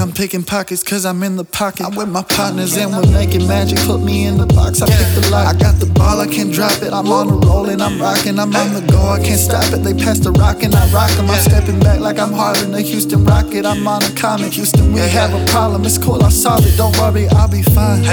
I'm picking pockets cause I'm in the pocket. I'm with my partners and we're making magic. Put me in the box, I pick the lock. I got the ball, I can't drop it. I'm on a roll and I'm rocking. I'm on the go, I can't stop it. They pass the rock and I rock 'em. I'm stepping back like I'm Harden, the Houston Rocket. I'm on a comic. Houston, we have a problem. It's cool, I'll solve it. Don't worry, I'll be fine.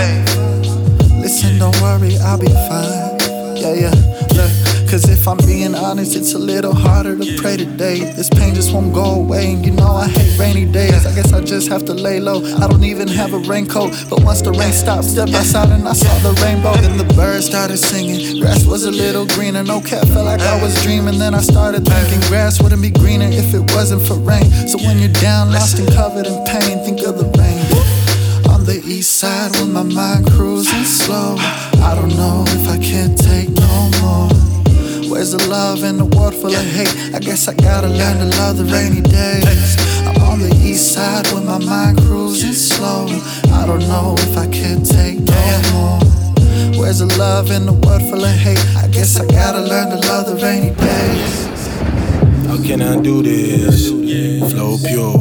Listen, don't worry, I'll be fine. Yeah, look. Cause if I'm being honest, it's a little harder to pray today. This pain just won't go away, and you know I hate rainy days. I guess I just have to lay low. I don't even have a raincoat, but once the rain stopped, stepped outside and I saw the rainbow. Then the birds started singing, grass was a little greener. No cap, felt like I was dreaming. Then I started thinking grass wouldn't be greener if it wasn't for rain. So when you're down, lost and covered in pain, think of the rain. On the east side with my mind cruising slow, I don't know if I can take no more. Where's the love in a world full of hate? I guess I gotta learn to love the rainy days. I'm on the east side with my mind cruising slow. I don't know if I can take no more. Where's the love in a world full of hate? I guess I gotta learn to love the rainy days. How can I do this? Flow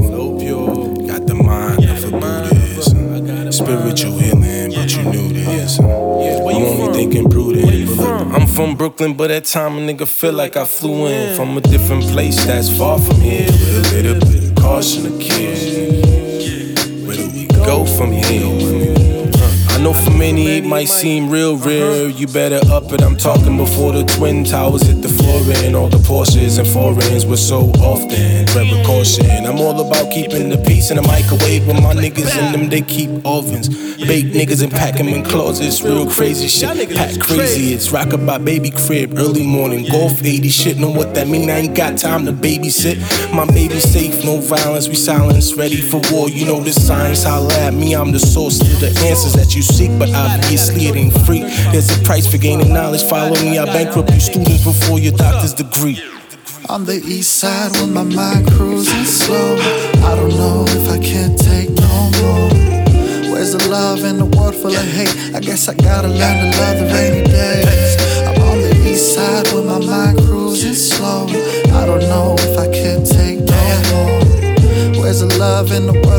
pure, got the mind of a Buddhist. Spiritual healing, but you knew this. I'm only thinking prudent. I'm from Brooklyn, but at time a nigga feel like I flew in from a different place that's far from here. With a little bit of caution to kill. Where do we go from here? I know for many it might seem real rare. You better up it, I'm talking before the Twin Towers hit the floor and all the Porsches and foreigns were so often. Tread with caution. I'm all about keeping the peace in the microwave with my niggas in them, they keep ovens. Bake niggas and pack them in closets. Real crazy shit, pack crazy. It's rockabye baby crib, early morning, golf 80 shit. Know what that mean? I ain't got time to babysit. My baby safe, no violence, we silence, ready for war. You know the signs, holla at me, I'm the source to the answers that you seek, but obviously it ain't free. There's a price for gaining knowledge. Follow me, I bankrupt you students before your doctor's degree. On the east side with my mind cruising slow, I don't know if I can take no more. Where's the love in a world full of hate? I guess I gotta learn to love the rainy days. I'm on the east side with my mind cruising slow. I don't know if I can take no more. Where's the love in the world